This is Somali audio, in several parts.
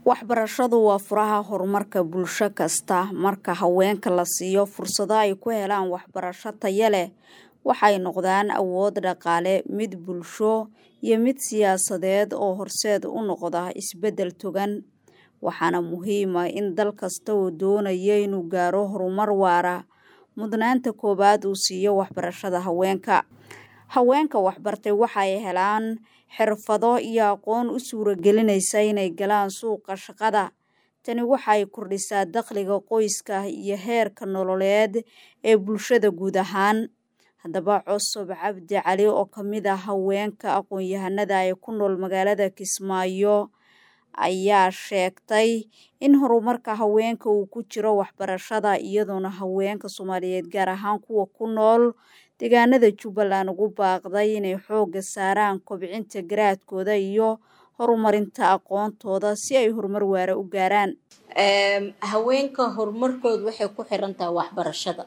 Waxbarashadu waa furaha horumarka bulsho kasta. Marka haweenka la siiyo fursado ay ku helaan waxbarasho tayo leh, waxay noqdaan awood dhaqaale, mid bulsho iyo mid siyaasadeed oo horseed u noqda isbedel togan. Waxaana muhiim ah in dal kasta oo doonaya inuu gaaro horumar waara, mudnaanta koowaad uu siiyo waxbarashada haweenka. Haweenka waxbartay waxay helaan xirfado iyo aqoon u suuragelinaysa inay galaan suuqa shaqada. Tani waxay kordhisaa dakhliga qoyska iyo heerka nololeed ee bulshada guud ahaan. Haddaba Cusub Cabdi Cali oo ka mid ah haweenka aqoon-yahanada ee ku nool magaalada Kismaayo ayaa sheegtay in horumarka haweenka uu ku jiro waxbarashada, iyadoona haweenka Soomaaliyeed gaar ahaan kuwa ku nool deegaanada Jubbaland ugu baaqday inay xoogga saaraan kobcinta garaadkooda iyo horumarinta aqoontooda si ay horumar waara u gaaraan. Haweenka horumarkooda waxay ku xiran tahay waxbarashada.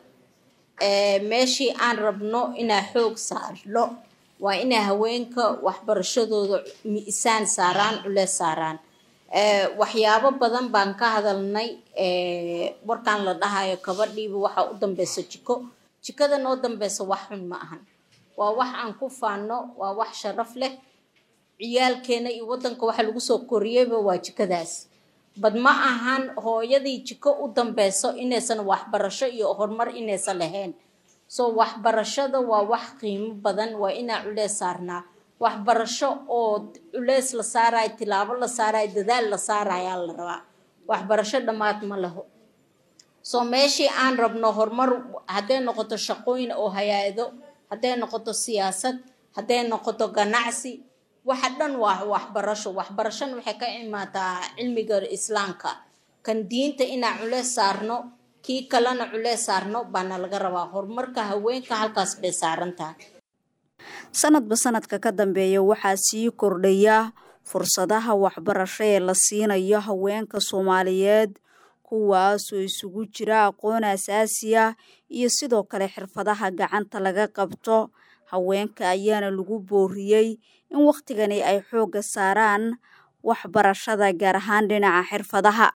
Meeshii aan rabno inaan xoog saarno waa inay haweenka waxbarashadooda miisaan saaraan, culeys saaraan. Waxyaabo badan baan ka hadalnay warkaan la dhahayo kabadhiiba waxa u dambeysa jikada noo dambeysa wax xun ma ahan. Waa wax aan ku faano, waa wax sharaf leh. Ciyaalkeena iyo wadanka waxa lagu soo koriyeyba waa jikadaas. Bad ma ahan hooyadii jiko u dambeyso inaysan waxbarasho iyo horumar inaysan lahayn. So waxbarashada waa wax qiimo badan, waa inaan culeys saarnaa. Waxbarasho oo culeys la saarayo, tilaabo la saarayo, dadaal la saarayo la rabaa. Waxbarasho dhammaad ma laho. So meeshii aan rabno horumar hadday noqoto shaqooyin oo hay'ado, hadday noqoto siyaasad, hadday noqoto ganacsi, waxa dhan waa waxbarasho. Waxbarashana waxay ka imaataa cilmiga Islaamka. Kan diinta inaan culeys saarno, kii kalena culeys saarno baana laga rabaa. Horumarka haweenka halkaas bay saaran tahay. Sanadba sanadka ka dambeeya waxaa sii kordhaya fursadaha waxbarasho ee la siinayo haweenka Soomaaliyeed, kuwaas oo isugu jira aqoon aasaasi ah iyo sidoo kale xirfadaha gacanta laga qabto. Haweenka ayaana lagu booriyey in waqtigani ay xoogga saaraan waxbarashada gaar ahaan dhinaca xirfadaha.